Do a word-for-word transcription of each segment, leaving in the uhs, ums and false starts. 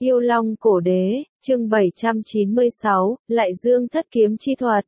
Yêu Long Cổ Đế, chương bảy trăm chín mươi sáu, Lại Dương Thất Kiếm Chi Thuật.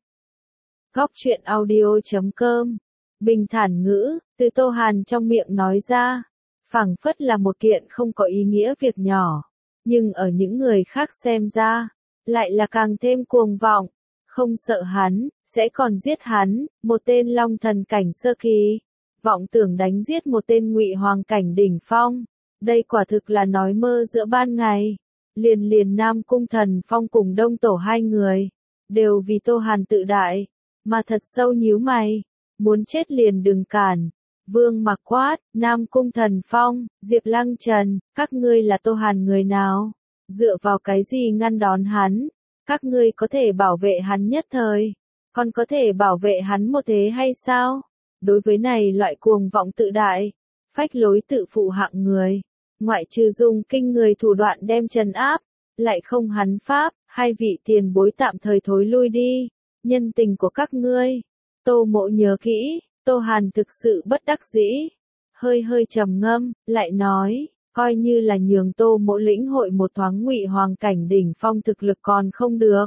Góc truyện audio chấm com. Bình thản ngữ, từ Tô Hàn trong miệng nói ra, phảng phất là một kiện không có ý nghĩa việc nhỏ, nhưng ở những người khác xem ra, lại là càng thêm cuồng vọng, không sợ hắn, sẽ còn giết hắn, một tên long thần cảnh sơ kỳ, vọng tưởng đánh giết một tên ngụy hoàng cảnh đỉnh phong, đây quả thực là nói mơ giữa ban ngày. Liền liền Nam Cung Thần Phong cùng Đông Tổ hai người, đều vì Tô Hàn tự đại, mà thật sâu nhíu mày, muốn chết liền đừng cản. Vương Mặc quát, Nam Cung Thần Phong, Diệp Lăng Trần, các ngươi là Tô Hàn người nào? Dựa vào cái gì ngăn đón hắn? Các ngươi có thể bảo vệ hắn nhất thời, còn có thể bảo vệ hắn một thế hay sao? Đối với này loại cuồng vọng tự đại, phách lối tự phụ hạng người, ngoại trừ dùng kinh người thủ đoạn đem trấn áp, lại không hắn pháp, hai vị tiền bối tạm thời thối lui đi, nhân tình của các ngươi. Tô Mộ nhớ kỹ, Tô Hàn thực sự bất đắc dĩ, hơi hơi trầm ngâm, lại nói, coi như là nhường Tô Mộ lĩnh hội một thoáng ngụy hoàng cảnh đỉnh phong thực lực còn không được.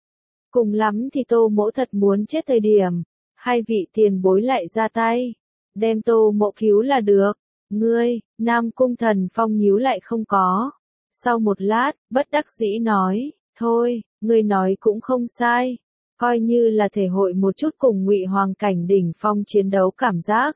Cùng lắm thì Tô Mộ thật muốn chết thời điểm, hai vị tiền bối lại ra tay, đem Tô Mộ cứu là được. Ngươi, Nam Cung Thần Phong nhíu lại không có. Sau một lát, bất đắc dĩ nói, thôi, ngươi nói cũng không sai, coi như là thể hội một chút cùng ngụy hoàng cảnh đỉnh phong chiến đấu cảm giác.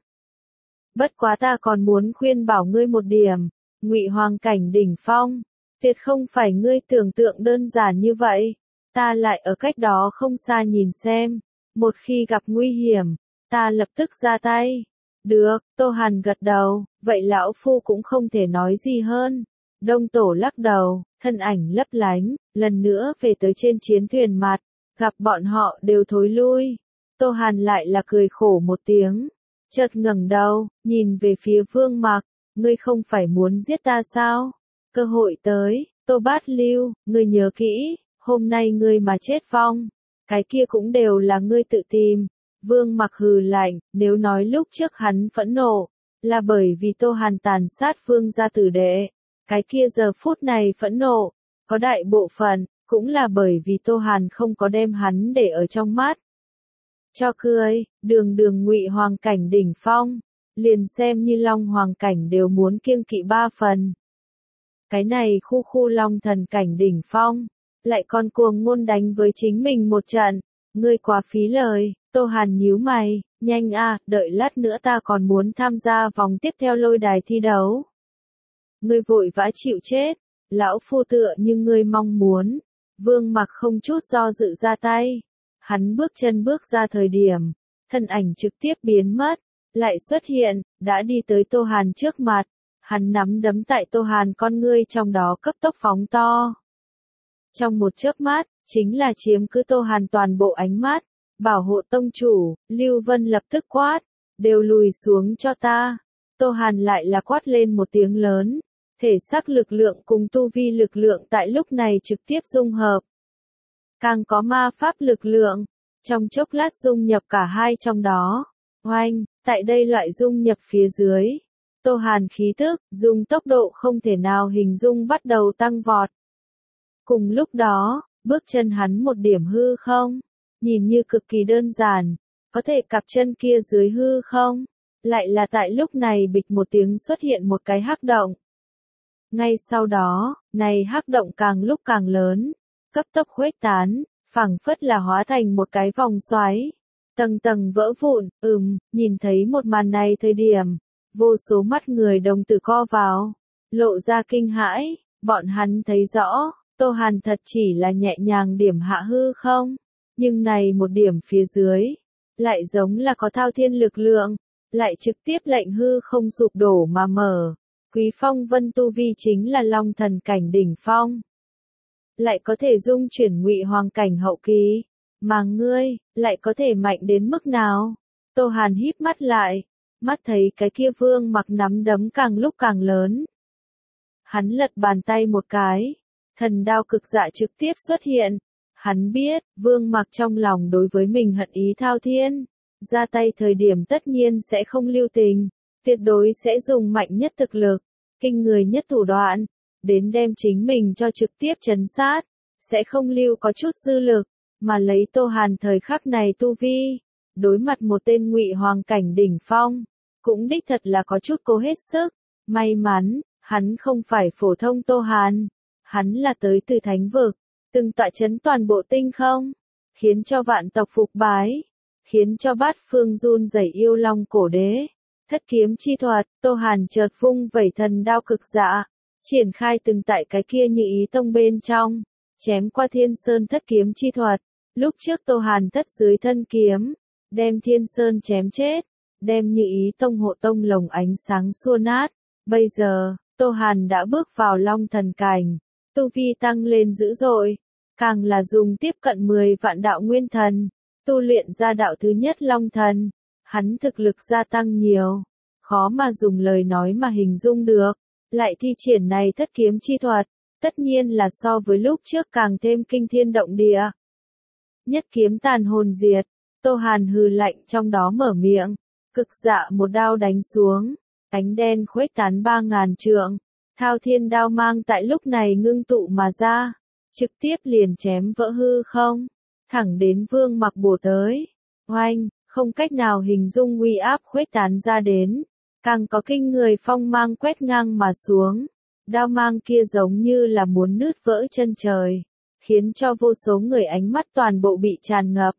Bất quá ta còn muốn khuyên bảo ngươi một điểm, ngụy hoàng cảnh đỉnh phong, tuyệt không phải ngươi tưởng tượng đơn giản như vậy, ta lại ở cách đó không xa nhìn xem, một khi gặp nguy hiểm, ta lập tức ra tay. Được, Tô Hàn gật đầu, vậy lão phu cũng không thể nói gì hơn. Đông Tổ lắc đầu, thân ảnh lấp lánh, lần nữa về tới trên chiến thuyền mặt, gặp bọn họ đều thối lui. Tô Hàn lại là cười khổ một tiếng, chợt ngẩng đầu, nhìn về phía Vương Mặc, ngươi không phải muốn giết ta sao? Cơ hội tới, Tô Bát Lưu, ngươi nhớ kỹ, hôm nay ngươi mà chết vong, cái kia cũng đều là ngươi tự tìm. Vương Mặc hừ lạnh, nếu nói lúc trước hắn phẫn nộ, là bởi vì Tô Hàn tàn sát Vương gia tử đệ, cái kia giờ phút này phẫn nộ, có đại bộ phận, cũng là bởi vì Tô Hàn không có đem hắn để ở trong mắt. Cho cười, đường đường ngụy hoàng cảnh đỉnh phong, liền xem như long hoàng cảnh đều muốn kiêng kỵ ba phần. Cái này khu khu long thần cảnh đỉnh phong, lại còn cuồng ngôn đánh với chính mình một trận, ngươi quá phí lời. Tô Hàn nhíu mày, nhanh a, đợi lát nữa ta còn muốn tham gia vòng tiếp theo lôi đài thi đấu. Ngươi vội vã chịu chết, lão phu tựa như ngươi mong muốn. Vương Mặc không chút do dự ra tay, hắn bước chân bước ra thời điểm, thân ảnh trực tiếp biến mất, lại xuất hiện, đã đi tới Tô Hàn trước mặt, hắn nắm đấm tại Tô Hàn con ngươi trong đó cấp tốc phóng to. Trong một chớp mắt, chính là chiếm cứ Tô Hàn toàn bộ ánh mắt. Bảo hộ tông chủ, Lưu Vân lập tức quát, đều lùi xuống cho ta. Tô Hàn lại là quát lên một tiếng lớn, thể xác lực lượng cùng tu vi lực lượng tại lúc này trực tiếp dung hợp. Càng có ma pháp lực lượng, trong chốc lát dung nhập cả hai trong đó. Oanh, tại đây loại dung nhập phía dưới, Tô Hàn khí tức, dùng tốc độ không thể nào hình dung bắt đầu tăng vọt. Cùng lúc đó, bước chân hắn một điểm hư không. Nhìn như cực kỳ đơn giản, có thể cặp chân kia dưới hư không, lại là tại lúc này bịch một tiếng xuất hiện một cái hắc động. Ngay sau đó, này hắc động càng lúc càng lớn, cấp tốc khuếch tán, phảng phất là hóa thành một cái vòng xoáy, tầng tầng vỡ vụn. Ừm, nhìn thấy một màn này thời điểm, vô số mắt người đồng tử co vào, lộ ra kinh hãi, bọn hắn thấy rõ, Tô Hàn thật chỉ là nhẹ nhàng điểm hạ hư không. Nhưng này một điểm phía dưới, lại giống là có thao thiên lực lượng, lại trực tiếp lệnh hư không sụp đổ mà mở. Quý Phong Vân tu vi chính là long thần cảnh đỉnh phong, lại có thể dung chuyển ngụy hoàng cảnh hậu kỳ, mà ngươi, lại có thể mạnh đến mức nào? Tô Hàn híp mắt lại, mắt thấy cái kia Vương Mặc nắm đấm càng lúc càng lớn. Hắn lật bàn tay một cái, thần đao cực dạ trực tiếp xuất hiện. Hắn biết, Vương Mặc trong lòng đối với mình hận ý thao thiên, ra tay thời điểm tất nhiên sẽ không lưu tình, tuyệt đối sẽ dùng mạnh nhất thực lực, kinh người nhất thủ đoạn, đến đem chính mình cho trực tiếp trấn sát, sẽ không lưu có chút dư lực, mà lấy Tô Hàn thời khắc này tu vi, đối mặt một tên ngụy hoàng cảnh đỉnh phong, cũng đích thật là có chút cố hết sức. May mắn, hắn không phải phổ thông Tô Hàn, hắn là tới từ thánh vực, từng tọa chấn toàn bộ tinh không, khiến cho vạn tộc phục bái, khiến cho bát phương run rẩy yêu long cổ đế. Thất kiếm chi thuật, Tô Hàn chợt vung vẩy thần đao cực dạ, triển khai từng tại cái kia Như Ý Tông bên trong, chém qua Thiên Sơn thất kiếm chi thuật. Lúc trước Tô Hàn thất dưới thân kiếm, đem Thiên Sơn chém chết, đem Như Ý Tông hộ tông lồng ánh sáng xua nát. Bây giờ, Tô Hàn đã bước vào Long Thần cảnh, tu vi tăng lên dữ dội, càng là dùng tiếp cận mười vạn đạo nguyên thần, tu luyện ra đạo thứ nhất Long Thần, hắn thực lực gia tăng nhiều, khó mà dùng lời nói mà hình dung được, lại thi triển này thất kiếm chi thuật, tất nhiên là so với lúc trước càng thêm kinh thiên động địa. Nhất kiếm tàn hồn diệt, Tô Hàn hừ lạnh trong đó mở miệng, cực dạ một đao đánh xuống, ánh đen khuếch tán ba ngàn trượng, thao thiên đao mang tại lúc này ngưng tụ mà ra, trực tiếp liền chém vỡ hư không, thẳng đến Vương Mặc bổ tới. Oanh, không cách nào hình dung uy áp khuếch tán ra đến, càng có kinh người phong mang quét ngang mà xuống, đao mang kia giống như là muốn nứt vỡ chân trời, khiến cho vô số người ánh mắt toàn bộ bị tràn ngập.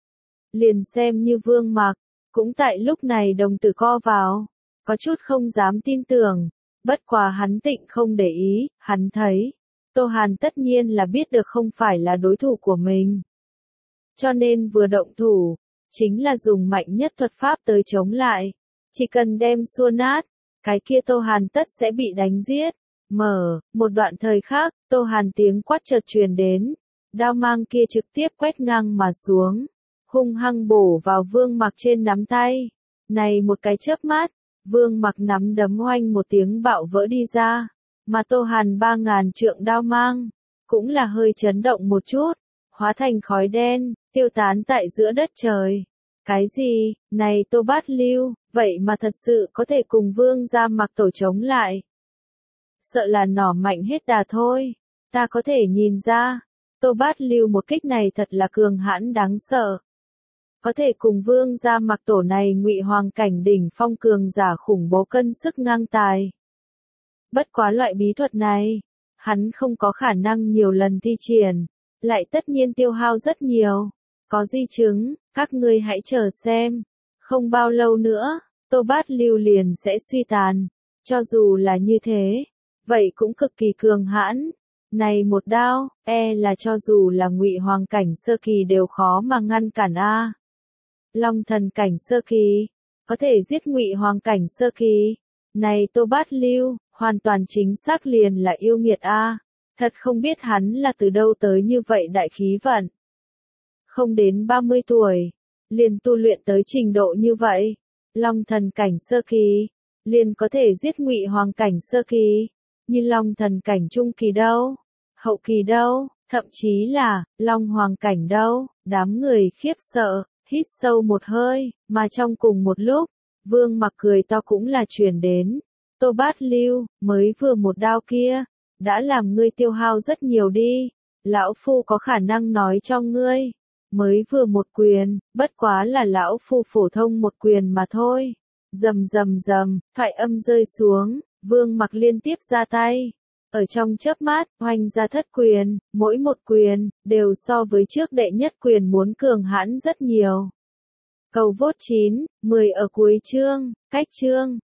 Liền xem như Vương Mặc, cũng tại lúc này đồng tử co vào, có chút không dám tin tưởng, bất quá hắn tịnh không để ý, hắn thấy, Tô Hàn tất nhiên là biết được không phải là đối thủ của mình. Cho nên vừa động thủ, chính là dùng mạnh nhất thuật pháp tới chống lại, chỉ cần đem xua nát, cái kia Tô Hàn tất sẽ bị đánh giết. Mở, một đoạn thời khác, Tô Hàn tiếng quát chợt truyền đến, đao mang kia trực tiếp quét ngang mà xuống, hung hăng bổ vào Vương Mặc trên nắm tay. Này một cái chớp mắt, Vương Mặc nắm đấm oanh một tiếng bạo vỡ đi ra, mà Tô Hàn ba ngàn trượng đao mang, cũng là hơi chấn động một chút, hóa thành khói đen, tiêu tán tại giữa đất trời. Cái gì, này Tô Bát Lưu, vậy mà thật sự có thể cùng Vương gia Mặc tổ chống lại. Sợ là nỏ mạnh hết đà thôi, ta có thể nhìn ra, Tô Bát Lưu một kích này thật là cường hãn đáng sợ. Có thể cùng Vương gia Mặc tổ này ngụy hoàng cảnh đỉnh phong cường giả khủng bố cân sức ngang tài. Bất quá loại bí thuật này, hắn không có khả năng nhiều lần thi triển, lại tất nhiên tiêu hao rất nhiều. Có di chứng, các ngươi hãy chờ xem. Không bao lâu nữa, Tô Bát Lưu liền sẽ suy tàn. Cho dù là như thế, vậy cũng cực kỳ cường hãn. Này một đao, e là cho dù là ngụy hoàng cảnh sơ kỳ đều khó mà ngăn cản a. Long thần cảnh sơ kỳ, có thể giết ngụy hoàng cảnh sơ kỳ. Này Tô Bát Lưu, hoàn toàn chính xác liền là yêu nghiệt a. Thật không biết hắn là từ đâu tới như vậy đại khí vận. Không đến ba mươi tuổi, liền tu luyện tới trình độ như vậy. Long thần cảnh sơ kỳ, liền có thể giết ngụy hoàng cảnh sơ kỳ. Như long thần cảnh trung kỳ đâu, hậu kỳ đâu, thậm chí là long hoàng cảnh đâu. Đám người khiếp sợ, hít sâu một hơi, mà trong cùng một lúc, Vương Mặc cười to cũng là truyền đến. Tô Bát Lưu, mới vừa một đao kia, đã làm ngươi tiêu hao rất nhiều đi. Lão Phu có khả năng nói cho ngươi, mới vừa một quyền, bất quá là lão Phu phổ thông một quyền mà thôi. Rầm rầm rầm, thoại âm rơi xuống, Vương Mặc liên tiếp ra tay. Ở trong chớp mắt, hoành ra thất quyền, mỗi một quyền, đều so với trước đệ nhất quyền muốn cường hãn rất nhiều. Cầu vốt chín, mười ở cuối chương, cách chương.